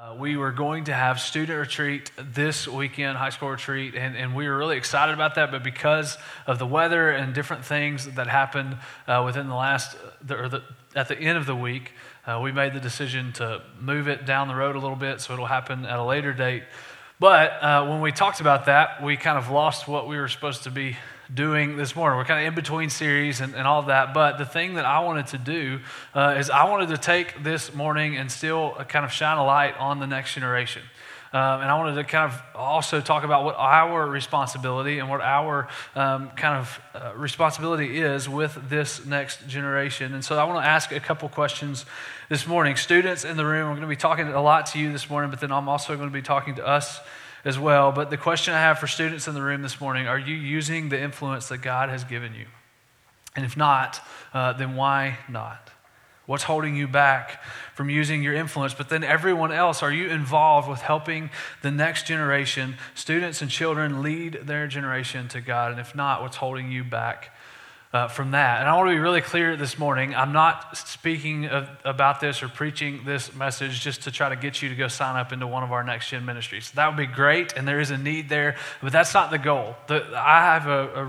We were going to have student retreat this weekend, high school retreat, and we were really excited about that, but because of the weather and different things that happened within at the end of the week, we made the decision to move it down the road a little bit so it'll happen at a later date. But when we talked about that, we kind of lost what we were supposed to be doing this morning. We're kind of in between series and all of that, but the thing that I wanted to do is I wanted to take this morning and still kind of shine a light on the next generation. And I wanted to kind of also talk about what our responsibility and what our responsibility is with this next generation. And so I want to ask a couple questions this morning. Students in the room, we're going to be talking a lot to you this morning, but then I'm also going to be talking to us as well. But the question I have for students in the room this morning, are you using the influence that God has given you? And if not, then why not? What's holding you back from using your influence? But then everyone else, are you involved with helping the next generation, students and children, lead their generation to God? And if not, what's holding you back from that? And I want to be really clear this morning. I'm not speaking about this or preaching this message just to try to get you to go sign up into one of our Next Gen ministries. That would be great, and there is a need there, but that's not the goal. I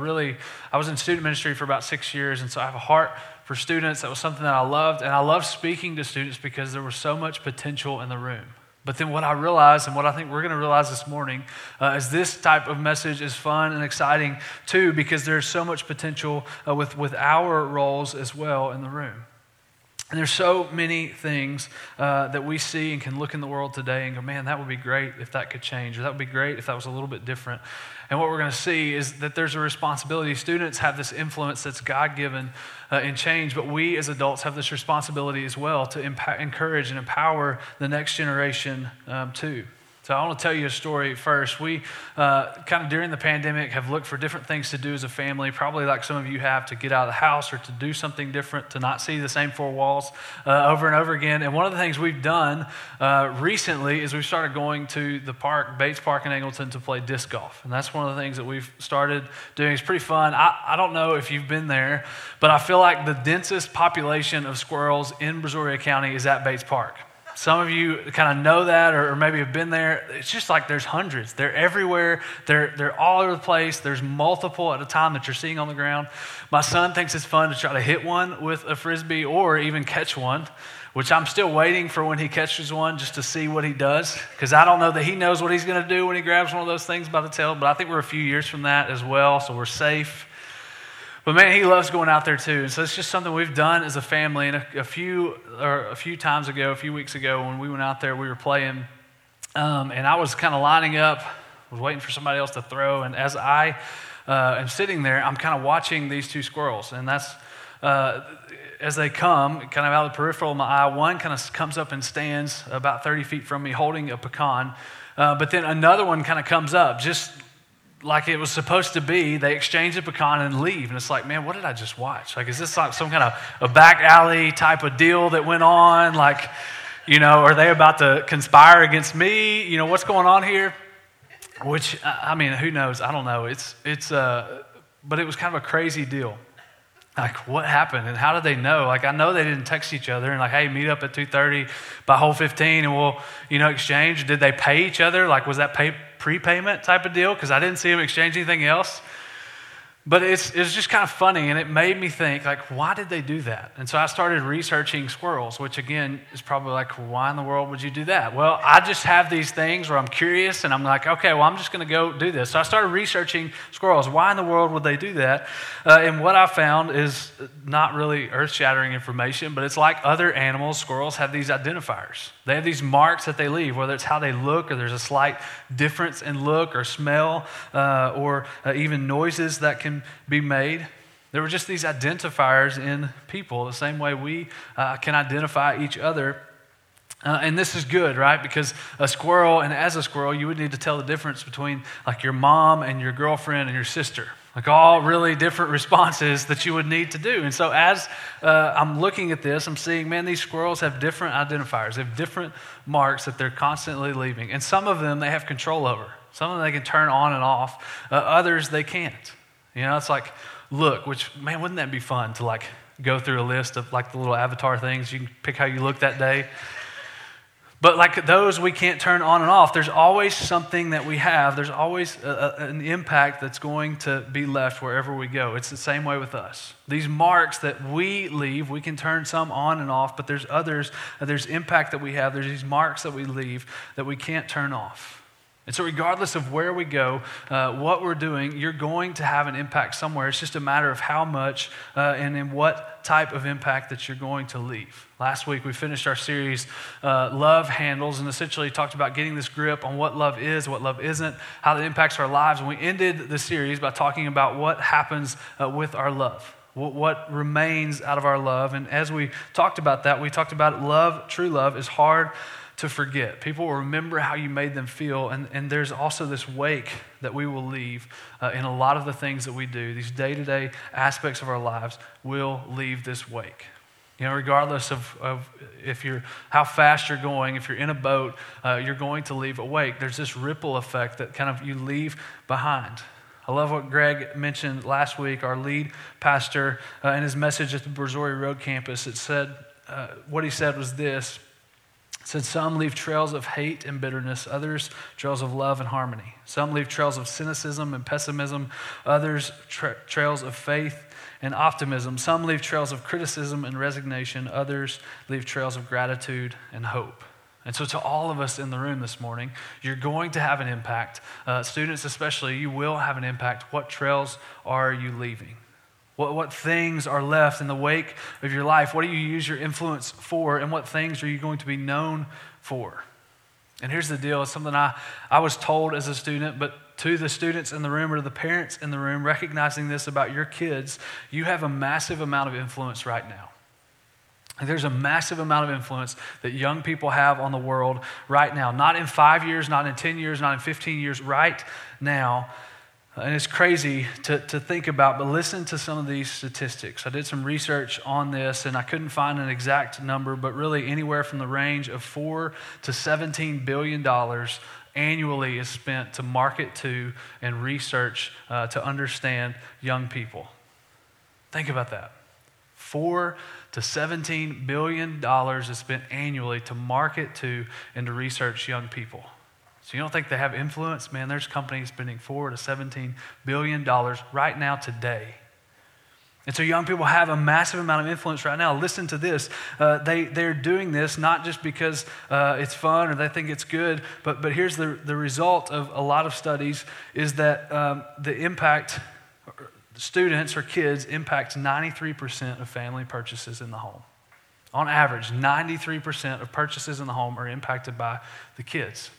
was in student ministry for about 6 years, and so I have a heart for students. That was something that I loved, and I love speaking to students because there was so much potential in the room. But then what I realized, and what I think we're going to realize this morning, is this type of message is fun and exciting too, because there's so much potential with our roles as well in the room. And there's so many things that we see and can look in the world today and go, man, that would be great if that could change, or that would be great if that was a little bit different. And what we're going to see is that there's a responsibility. Students have this influence that's God-given in change, but we as adults have this responsibility as well to encourage and empower the next generation too. So I want to tell you a story first. We kind of during the pandemic have looked for different things to do as a family, probably like some of you have, to get out of the house or to do something different, to not see the same four walls over and over again. And one of the things we've done recently is we've started going to the park, Bates Park in Angleton, to play disc golf. And that's one of the things that we've started doing. It's pretty fun. I don't know if you've been there, but I feel like the densest population of squirrels in Brazoria County is at Bates Park. Some of you kind of know that or maybe have been there. It's just like there's hundreds. They're everywhere. They're all over the place. There's multiple at a time that you're seeing on the ground. My son thinks it's fun to try to hit one with a Frisbee or even catch one, which I'm still waiting for when he catches one just to see what he does, because I don't know that he knows what he's going to do when he grabs one of those things by the tail, but I think we're a few years from that as well, so we're safe. But man, he loves going out there too. And so it's just something we've done as a family. And a few weeks ago, when we went out there, we were playing, and I was kind of lining up, was waiting for somebody else to throw. And as I am sitting there, I'm kind of watching these two squirrels. And that's, as they come, kind of out of the peripheral of my eye, one kind of comes up and stands about 30 feet from me holding a pecan. But then another one kind of comes up, just like it was supposed to be. They exchange the pecan and leave. And it's like, man, what did I just watch? Like, is this like some kind of a back alley type of deal that went on? Like, are they about to conspire against me? What's going on here? Which, I mean, who knows? I don't know. But it was kind of a crazy deal. Like, what happened? And how did they know? Like, I know they didn't text each other and like, hey, meet up at 2:30 by hole 15 and we'll, exchange. Did they pay each other? Like, was that prepayment type of deal? Because I didn't see them exchange anything else. But it's just kind of funny, and it made me think, like, why did they do that? And so I started researching squirrels, which again is probably like, why in the world would you do that? Well, I just have these things where I'm curious, and I'm like, okay, well, I'm just going to go do this. So I started researching squirrels. Why in the world would they do that? And what I found is not really earth-shattering information, but it's like other animals. Squirrels have these identifiers. They have these marks that they leave, whether it's how they look or there's a slight difference in look or smell or even noises that can be made. There were just these identifiers in people, the same way we can identify each other. And this is good, right? Because as a squirrel, you would need to tell the difference between like your mom and your girlfriend and your sister. Like all really different responses that you would need to do. And so as I'm looking at this, I'm seeing, man, these squirrels have different identifiers. They have different marks that they're constantly leaving. And some of them they have control over. Some of them they can turn on and off. Others they can't. It's like look, which, man, wouldn't that be fun to like go through a list of like the little avatar things. You can pick how you look that day. But like those we can't turn on and off. There's always something that we have. There's always an impact that's going to be left wherever we go. It's the same way with us. These marks that we leave, we can turn some on and off, but there's others, there's impact that we have. There's these marks that we leave that we can't turn off. And so regardless of where we go, what we're doing, you're going to have an impact somewhere. It's just a matter of how much and in what type of impact that you're going to leave. Last week we finished our series, Love Handles, and essentially talked about getting this grip on what love is, what love isn't, how it impacts our lives. And we ended the series by talking about what happens with our love. What remains out of our love. And as we talked about that, we talked about love, true love is hard to forget. People will remember how you made them feel, and there's also this wake that we will leave in a lot of the things that we do. These day-to-day aspects of our lives will leave this wake. You know, regardless of if you're how fast you're going, if you're in a boat, you're going to leave a wake. There's this ripple effect that kind of you leave behind. I love what Greg mentioned last week, our lead pastor, in his message at the Brazoria Road campus. It said, what he said was this. It said, some leave trails of hate and bitterness, others trails of love and harmony. Some leave trails of cynicism and pessimism, others trails of faith and optimism. Some leave trails of criticism and resignation, others leave trails of gratitude and hope. And so to all of us in the room this morning, you're going to have an impact. Students especially, you will have an impact. What trails are you leaving? What things are left in the wake of your life? What do you use your influence for? And what things are you going to be known for? And here's the deal. It's something I was told as a student, but to the students in the room or to the parents in the room, recognizing this about your kids, you have a massive amount of influence right now. There's a massive amount of influence that young people have on the world right now. Not in 5 years, not in 10 years, not in 15 years, right now. And it's crazy to think about, but listen to some of these statistics. I did some research on this, and I couldn't find an exact number, but really anywhere from the range of $4 to $17 billion annually is spent to market to and research to understand young people. Think about that. $4 to $17 billion is spent annually to market to and to research young people. So you don't think they have influence? Man, there's companies spending $4 to $17 billion right now today. And so young people have a massive amount of influence right now. Listen to this. They're doing this not just because it's fun or they think it's good, but here's the result of a lot of studies is that the impact, students or kids impacts 93% of family purchases in the home. On average, 93% of purchases in the home are impacted by the kids.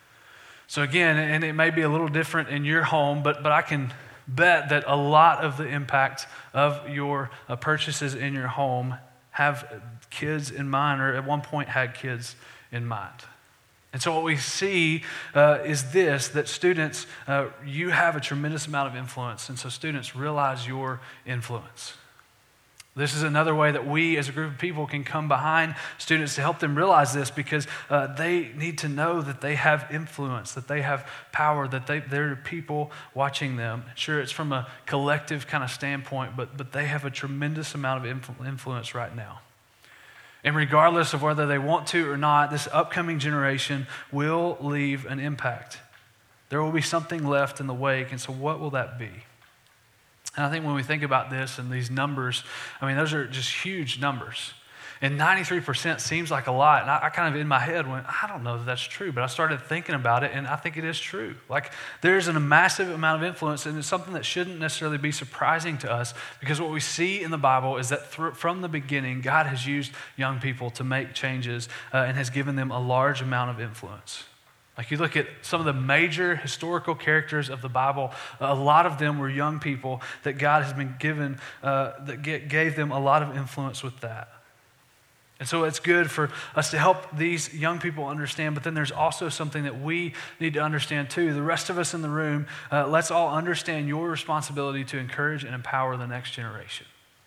So again, and it may be a little different in your home, but I can bet that a lot of the impact of your purchases in your home have kids in mind, or at one point had kids in mind. And so what we see is this, that students, you have a tremendous amount of influence, and so students realize your influence. This is another way that we as a group of people can come behind students to help them realize this, because they need to know that they have influence, that they have power, that there are people watching them. Sure, it's from a collective kind of standpoint, but they have a tremendous amount of influence right now. And regardless of whether they want to or not, this upcoming generation will leave an impact. There will be something left in the wake, and so what will that be? And I think when we think about this and these numbers, I mean, those are just huge numbers. And 93% seems like a lot. And I kind of in my head went, I don't know if that's true, but I started thinking about it, and I think it is true. Like, there's a massive amount of influence, and it's something that shouldn't necessarily be surprising to us, because what we see in the Bible is that from the beginning, God has used young people to make changes and has given them a large amount of influence. Like, you look at some of the major historical characters of the Bible, a lot of them were young people that God has been given, that gave them a lot of influence with that. And so it's good for us to help these young people understand, but then there's also something that we need to understand too. The rest of us in the room, let's all understand your responsibility to encourage and empower the next generation.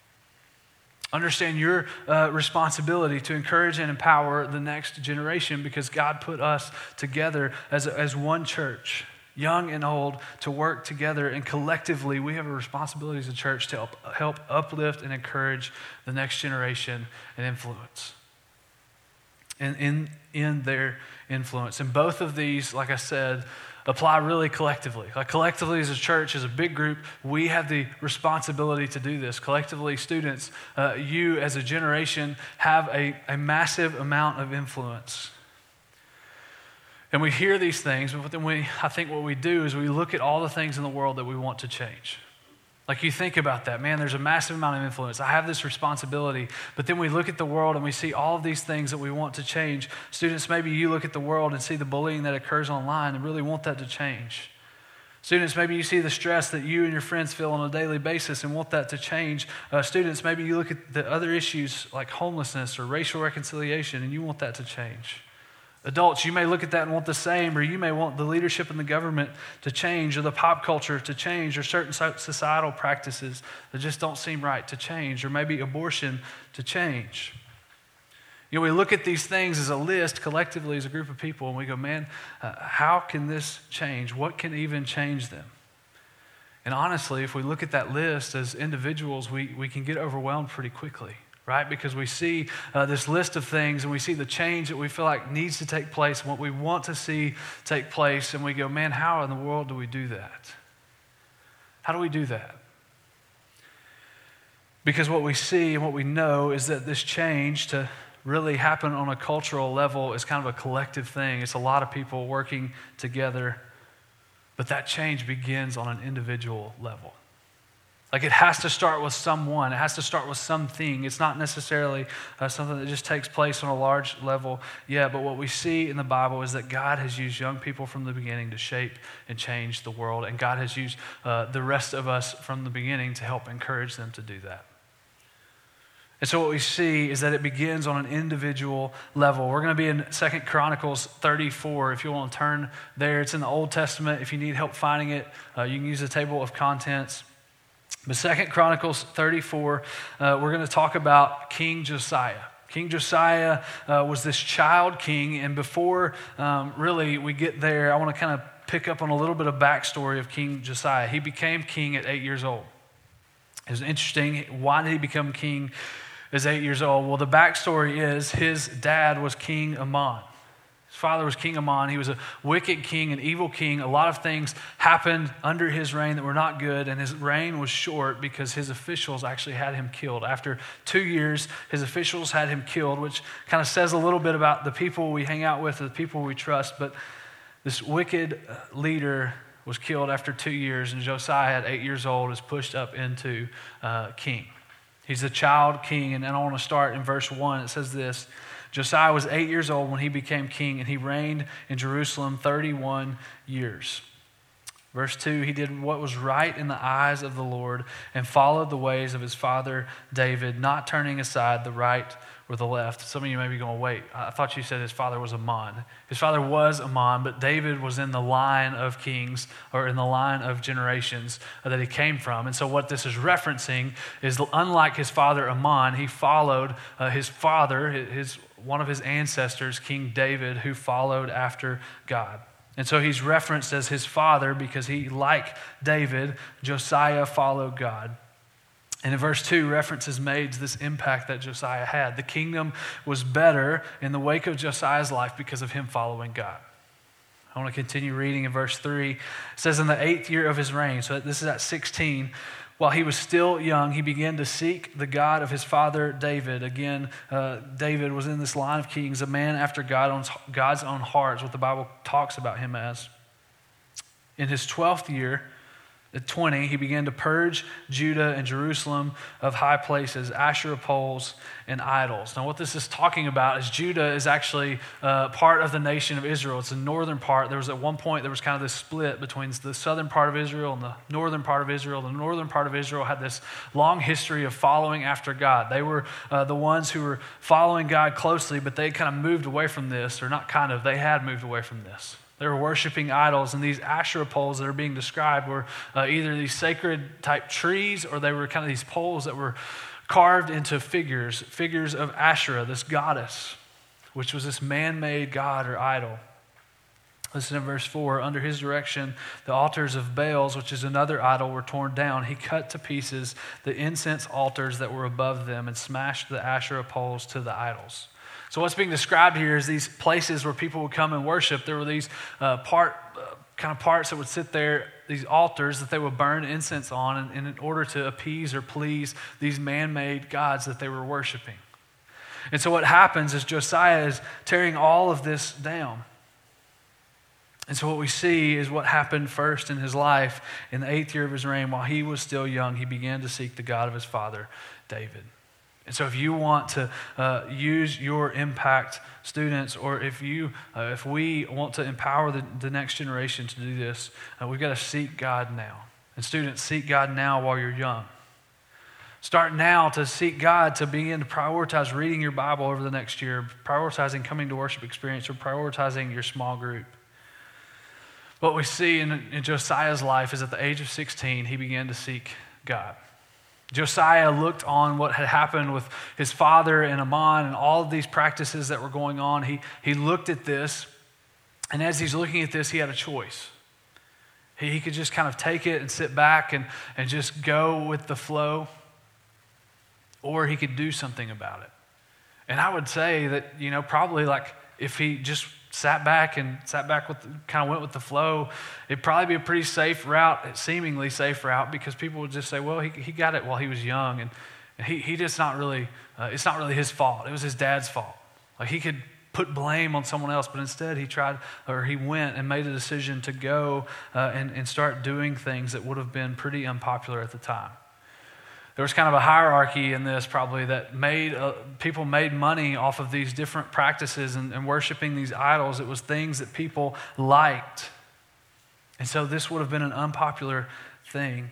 Understand your responsibility to encourage and empower the next generation, because God put us together as one church, young and old, to work together, and collectively we have a responsibility as a church to help uplift and encourage the next generation and influence. in their influence. And both of these, like I said, apply really collectively. Like collectively as a church, as a big group, we have the responsibility to do this. Collectively, students, you as a generation have a massive amount of influence. And we hear these things, but then I think what we do is we look at all the things in the world that we want to change. Like you think about that, man, there's a massive amount of influence. I have this responsibility. But then we look at the world and we see all of these things that we want to change. Students, maybe you look at the world and see the bullying that occurs online and really want that to change. Students, maybe you see the stress that you and your friends feel on a daily basis and want that to change. Students, maybe you look at the other issues like homelessness or racial reconciliation and you want that to change. Adults, you may look at that and want the same, or you may want the leadership in the government to change, or the pop culture to change, or certain societal practices that just don't seem right to change, or maybe abortion to change. You know, we look at these things as a list collectively as a group of people, and we go, man, how can this change? What can even change them? And honestly, if we look at that list as individuals, we can get overwhelmed pretty quickly. Right? Because we see this list of things and we see the change that we feel like needs to take place and what we want to see take place, and we go, man, how in the world do we do that? How do we do that? Because what we see and what we know is that this change to really happen on a cultural level is kind of a collective thing. It's a lot of people working together, but that change begins on an individual level. Like it has to start with someone. It has to start with something. It's not necessarily something that just takes place on a large level. Yeah, but what we see in the Bible is that God has used young people from the beginning to shape and change the world. And God has used the rest of us from the beginning to help encourage them to do that. And so what we see is that it begins on an individual level. We're going to be in 2 Chronicles 34. If you want to turn there, it's in the Old Testament. If you need help finding it, you can use the table of contents. But 2 Chronicles 34, we're going to talk about King Josiah. King Josiah was this child king, and before really we get there, I want to kind of pick up on a little bit of backstory of King Josiah. He became king at 8 years old. It was interesting. Why did he become king at 8 years old? Well, the backstory is his dad was King Amon. His father was King Amon. He was a wicked king, an evil king. A lot of things happened under his reign that were not good, and his reign was short because his officials actually had him killed. After 2 years, his officials had him killed, which kind of says a little bit about the people we hang out with, the people we trust. But this wicked leader was killed after 2 years, and Josiah at 8 years old is pushed up into king. He's a child king, and I want to start in verse 1. It says this: Josiah was 8 years old when he became king, and he reigned in Jerusalem 31 years. Verse 2, he did what was right in the eyes of the Lord and followed the ways of his father David, not turning aside the right or the left. Some of you may be going, wait, I thought you said his father was Amon. His father was Amon, but David was in the line of kings, or in the line of generations that he came from. And so what this is referencing is, unlike his father Amon, he followed his father, one of his ancestors, King David, who followed after God. And so he's referenced as his father because he, like David, Josiah followed God. And in verse 2, reference is made to this impact that Josiah had. The kingdom was better in the wake of Josiah's life because of him following God. I want to continue reading in verse 3. It says, in the 8th year of his reign, so this is at 16, while he was still young, he began to seek the God of his father David. Again, David was in this line of kings, a man after God's own heart, is what the Bible talks about him as. In his 12th year, at 20, he began to purge Judah and Jerusalem of high places, Asherah poles, and idols. Now, what this is talking about is Judah is actually part of the nation of Israel. It's the northern part. There was at one point, there was kind of this split between the southern part of Israel and the northern part of Israel. The northern part of Israel had this long history of following after God. They were the ones who were following God closely, but they kind of moved away from this, or not kind of, they had moved away from this. They were worshiping idols, and these Asherah poles that are being described were either these sacred type trees, or they were kind of these poles that were carved into figures of Asherah, this goddess, which was this man-made god or idol. Listen to verse 4. Under his direction, the altars of Baals, which is another idol, were torn down. He cut to pieces the incense altars that were above them and smashed the Asherah poles to the idols. So what's being described here is these places where people would come and worship. There were these parts that would sit there, these altars that they would burn incense on in order to appease or please these man-made gods that they were worshiping. And so what happens is Josiah is tearing all of this down. And so what we see is what happened first in his life. In the 8th year of his reign, while he was still young, he began to seek the God of his father, David. And so if you want to use your impact, students, or if we want to empower the next generation to do this, we've got to seek God now. And students, seek God now while you're young. Start now to seek God, to begin to prioritize reading your Bible over the next year, prioritizing coming to worship experience, or prioritizing your small group. What we see in Josiah's life is at the age of 16, he began to seek God. Josiah looked on what had happened with his father and Amon and all of these practices that were going on. He looked at this, and as he's looking at this, he had a choice. He could just kind of take it and sit back and just go with the flow, or he could do something about it. And I would say that, probably like if he just sat back with, kind of went with the flow, it'd probably be a pretty safe route, seemingly safe route, because people would just say, well, he got it while he was young, and he just not really, it's not really his fault. It was his dad's fault. Like he could put blame on someone else, but instead he went and made a decision to go and start doing things that would have been pretty unpopular at the time. There was kind of a hierarchy in this probably that people made money off of these different practices and worshiping these idols. It was things that people liked. And so this would have been an unpopular thing.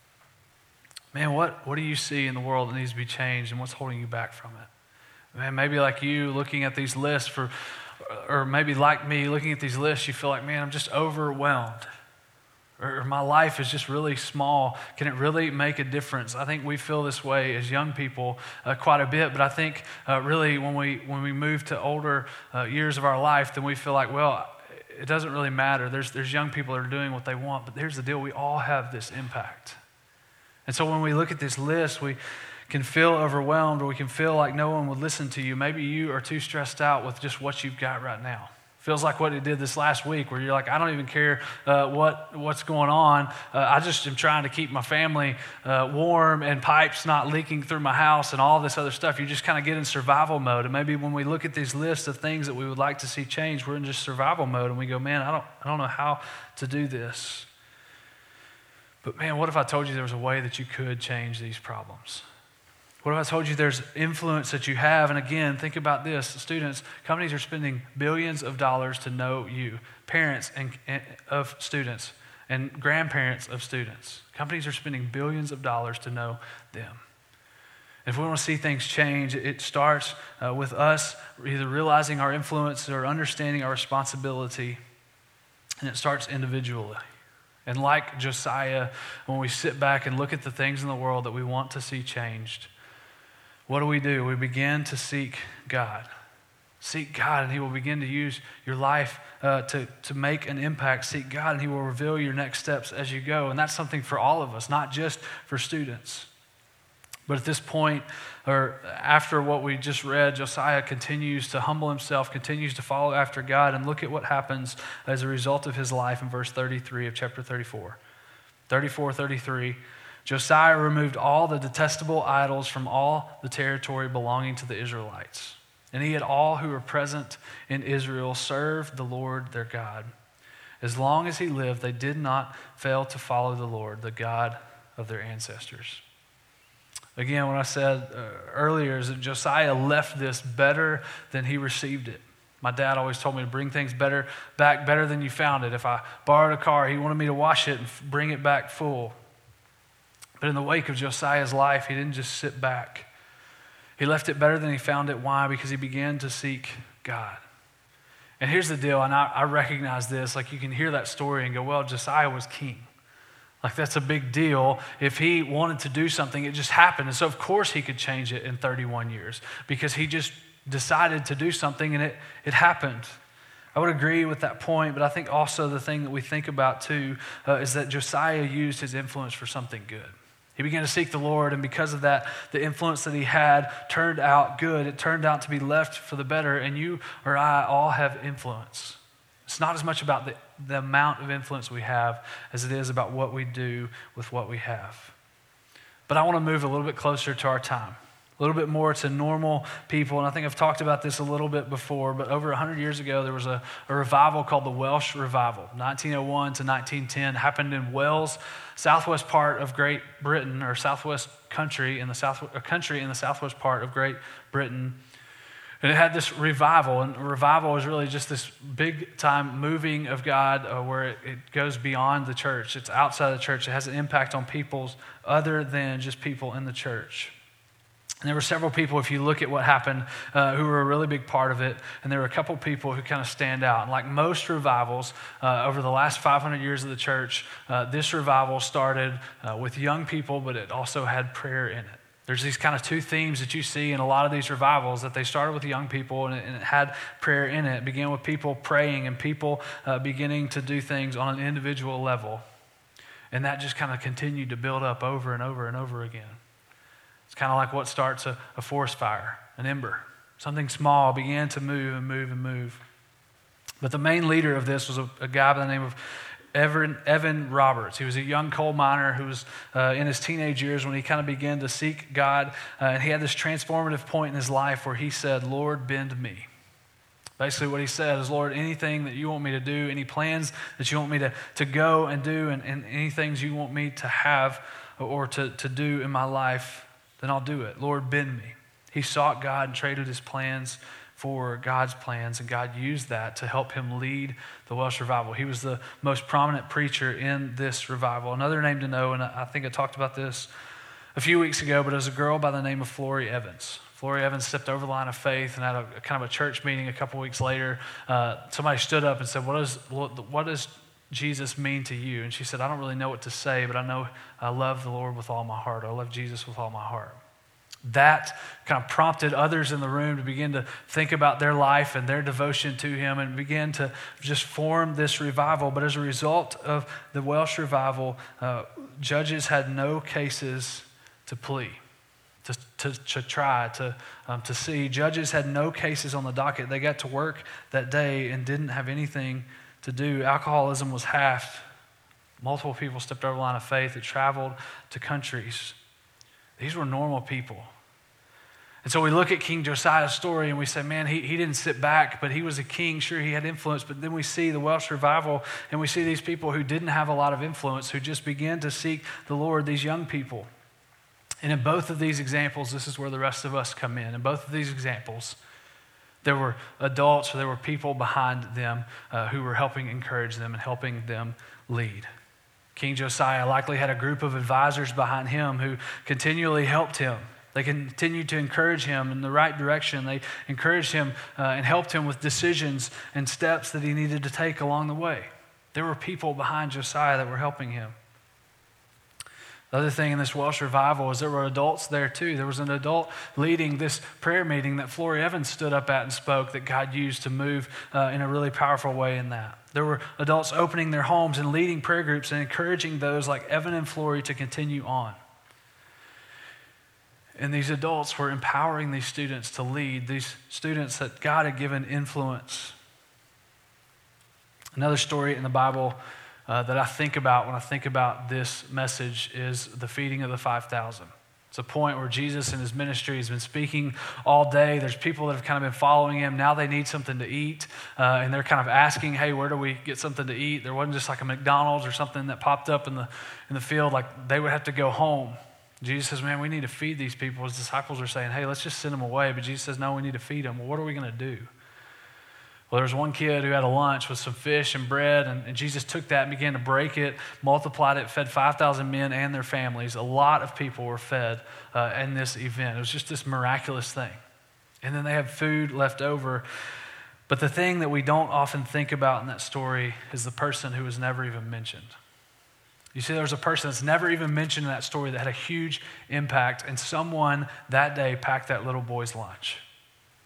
Man, what do you see in the world that needs to be changed, and what's holding you back from it? Man, maybe like you looking at these lists or maybe like me looking at these lists, you feel like, man, I'm just overwhelmed. Or my life is just really small. Can it really make a difference? I think we feel this way as young people quite a bit, but I think really when we move to older years of our life, then we feel like, well, it doesn't really matter. There's young people that are doing what they want, but here's the deal. We all have this impact. And so when we look at this list, we can feel overwhelmed, or we can feel like no one would listen to you. Maybe you are too stressed out with just what you've got right now. Feels like what it did this last week, where you're like, I don't even care what's going on. I just am trying to keep my family warm and pipes not leaking through my house and all this other stuff. You just kind of get in survival mode. And maybe when we look at these lists of things that we would like to see change, we're in just survival mode, and we go, man, I don't know how to do this. But man, what if I told you there was a way that you could change these problems? What if I told you there's influence that you have? And again, think about this. Students, companies are spending billions of dollars to know you. Parents of students and grandparents of students. Companies are spending billions of dollars to know them. If we want to see things change, it starts with us either realizing our influence or understanding our responsibility. And it starts individually. And like Josiah, when we sit back and look at the things in the world that we want to see changed, what do? We begin to seek God. Seek God, and He will begin to use your life to make an impact. Seek God, and He will reveal your next steps as you go. And that's something for all of us, not just for students. But at this point, or after what we just read, Josiah continues to humble himself, continues to follow after God, and look at what happens as a result of his life in verse 33 of chapter 34. 34:33. Josiah removed all the detestable idols from all the territory belonging to the Israelites. And he had all who were present in Israel serve the Lord their God. As long as he lived, they did not fail to follow the Lord, the God of their ancestors. Again, what I said earlier is that Josiah left this better than he received it. My dad always told me to bring things back better than you found it. If I borrowed a car, he wanted me to wash it and bring it back full. But in the wake of Josiah's life, he didn't just sit back. He left it better than he found it. Why? Because he began to seek God. And here's the deal, and I recognize this. Like, you can hear that story and go, well, Josiah was king. Like, that's a big deal. If he wanted to do something, it just happened. And so, of course, he could change it in 31 years because he just decided to do something, and it happened. I would agree with that point, but I think also the thing that we think about, too, is that Josiah used his influence for something good. He began to seek the Lord, and because of that, the influence that he had turned out good. It turned out to be left for the better, and you or I all have influence. It's not as much about the amount of influence we have as it is about what we do with what we have. But I want to move a little bit closer to our time, a little bit more to normal people. And I think I've talked about this a little bit before, but over 100 years ago, there was a revival called the Welsh Revival. 1901 to 1910 happened in Wales, southwest part of Great Britain, or southwest country in the southwest part of Great Britain. And it had this revival, and revival is really just this big time moving of God where it goes beyond the church. It's outside the church. It has an impact on peoples other than just people in the church. And there were several people, if you look at what happened, who were a really big part of it. And there were a couple people who kind of stand out. And like most revivals over the last 500 years of the church, this revival started with young people, but it also had prayer in it. There's these kind of two themes that you see in a lot of these revivals, that they started with young people and it had prayer in it. It began with people praying and people beginning to do things on an individual level. And that just kind of continued to build up over and over and over again. It's kind of like what starts a forest fire, an ember. Something small began to move and move and move. But the main leader of this was a guy by the name of Evan Roberts. He was a young coal miner who was in his teenage years when he kind of began to seek God. And he had this transformative point in his life where he said, "Lord, bend me." Basically what he said is, "Lord, anything that you want me to do, any plans that you want me to go and do, and any things you want me to have or to do in my life, then I'll do it. Lord, bend me." He sought God and traded his plans for God's plans, and God used that to help him lead the Welsh revival. He was the most prominent preacher in this revival. Another name to know, and I think I talked about this a few weeks ago, but it was a girl by the name of Florrie Evans. Florrie Evans stepped over the line of faith, and at a kind of a church meeting a couple weeks later, somebody stood up and said, what does Jesus mean to you? And she said, "I don't really know what to say, but I know I love the Lord with all my heart. I love Jesus with all my heart." That kind of prompted others in the room to begin to think about their life and their devotion to him and begin to just form this revival. But as a result of the Welsh revival, judges had no cases to plea, to try, to see. Judges had no cases on the docket. They got to work that day and didn't have anything to do. Alcoholism was halved. Multiple people stepped over the line of faith. It traveled to countries. These were normal people. And so we look at King Josiah's story and we say, man, he didn't sit back, but he was a king. Sure, he had influence, but then we see the Welsh revival and we see these people who didn't have a lot of influence, who just began to seek the Lord, these young people. And in both of these examples, this is where the rest of us come in. In both of these examples, there were adults, or there were people behind them who were helping encourage them and helping them lead. King Josiah likely had a group of advisors behind him who continually helped him. They continued to encourage him in the right direction. They encouraged him and helped him with decisions and steps that he needed to take along the way. There were people behind Josiah that were helping him. The other thing in this Welsh revival is there were adults there too. There was an adult leading this prayer meeting that Florrie Evans stood up at and spoke, that God used to move in a really powerful way in that. There were adults opening their homes and leading prayer groups and encouraging those like Evan and Florrie to continue on. And these adults were empowering these students to lead, these students that God had given influence. Another story in the Bible that I think about when I think about this message is the feeding of the 5,000. It's a point where Jesus in his ministry has been speaking all day. There's people that have kind of been following him. Now they need something to eat, and they're kind of asking, hey, where do we get something to eat? There wasn't just like a McDonald's or something that popped up in the field. Like they would have to go home. Jesus says, man, we need to feed these people. His disciples are saying, hey, let's just send them away. But Jesus says, no, we need to feed them. Well, what are we going to do? Well, there was one kid who had a lunch with some fish and bread, and Jesus took that and began to break it, multiplied it, fed 5,000 men and their families. A lot of people were fed in this event. It was just this miraculous thing. And then they had food left over. But the thing that we don't often think about in that story is the person who was never even mentioned. You see, there was a person that's never even mentioned in that story that had a huge impact, and someone that day packed that little boy's lunch.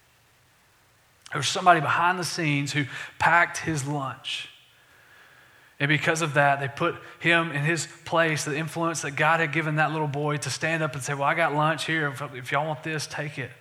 There was somebody behind the scenes who packed his lunch. And because of that, they put him in his place, the influence that God had given that little boy to stand up and say, well, I got lunch here. If y'all want this, take it.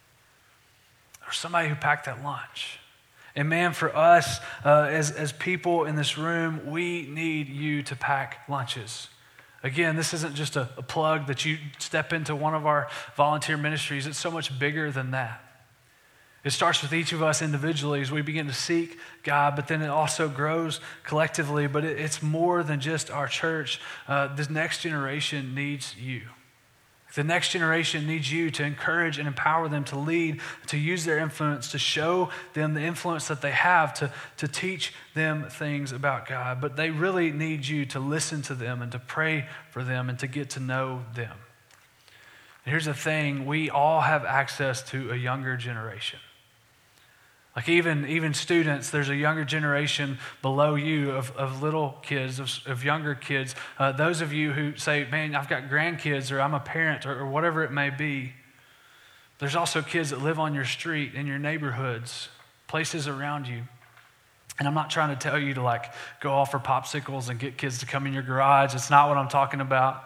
Or somebody who packed that lunch. And man, for us, as people in this room, we need you to pack lunches. Again, this isn't just a plug that you step into one of our volunteer ministries. It's so much bigger than that. It starts with each of us individually as we begin to seek God, but then it also grows collectively. But it's more than just our church. This next generation needs you. The next generation needs you to encourage and empower them to lead, to use their influence, to show them the influence that they have, to teach them things about God. But they really need you to listen to them and to pray for them and to get to know them. And here's the thing, we all have access to a younger generation. Like even students, there's a younger generation below you of little kids, of younger kids. Those of you who say, man, I've got grandkids or I'm a parent or whatever it may be. There's also kids that live on your street, in your neighborhoods, places around you. And I'm not trying to tell you to like go off for popsicles and get kids to come in your garage. It's not what I'm talking about.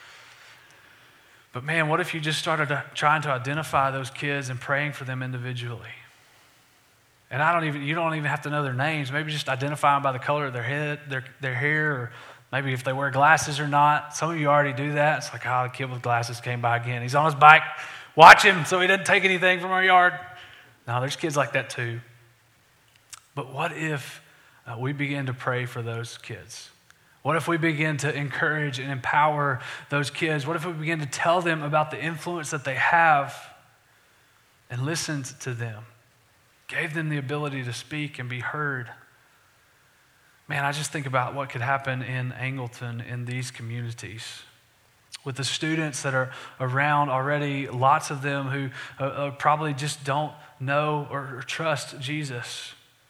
But man, what if you just started trying to identify those kids and praying for them individually? And you don't even have to know their names. Maybe just identify them by the color of their head, their hair, or maybe if they wear glasses or not. Some of you already do that. It's like, the kid with glasses came by again. He's on his bike. Watch him so he doesn't take anything from our yard. No, there's kids like that too. But what if we begin to pray for those kids? What if we begin to encourage and empower those kids? What if we begin to tell them about the influence that they have and listened to them? Gave them the ability to speak and be heard. Man, I just think about what could happen in Angleton, in these communities. With the students that are around already, lots of them who probably just don't know or trust Jesus.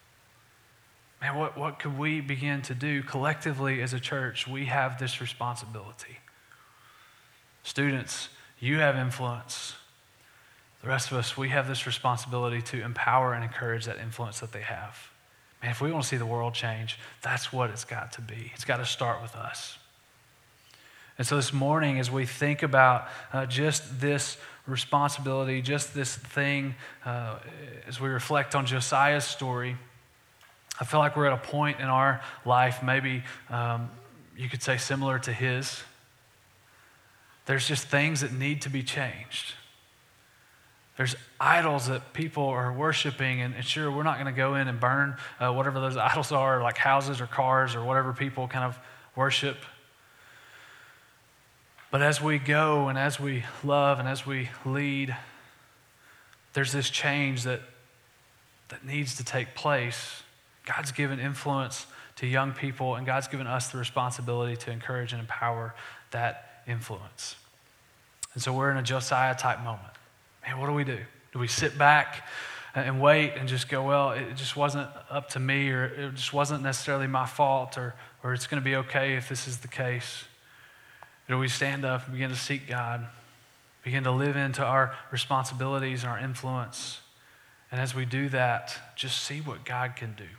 Man, what could we begin to do collectively as a church? We have this responsibility. Students, you have influence. The rest of us, we have this responsibility to empower and encourage that influence that they have. Man, if we want to see the world change, that's what it's got to be. It's got to start with us. And so this morning, as we think about just this responsibility, just this thing, as we reflect on Josiah's story, I feel like we're at a point in our life, maybe you could say similar to his. There's just things that need to be changed. There's idols that people are worshiping, and sure, we're not going to go in and burn whatever those idols are, like houses or cars or whatever people kind of worship. But as we go and as we love and as we lead, there's this change that needs to take place. God's given influence to young people, and God's given us the responsibility to encourage and empower that influence. And so we're in a Josiah-type moment. Man, what do? Do we sit back and wait and just go, well, it just wasn't up to me, or it just wasn't necessarily my fault, or it's going to be okay if this is the case? Or do we stand up and begin to seek God, begin to live into our responsibilities and our influence, and as we do that, just see what God can do?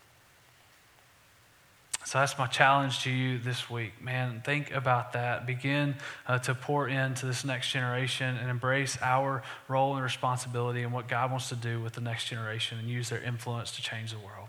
So that's my challenge to you this week. Man, think about that. Begin to pour into this next generation and embrace our role and responsibility and what God wants to do with the next generation and use their influence to change the world.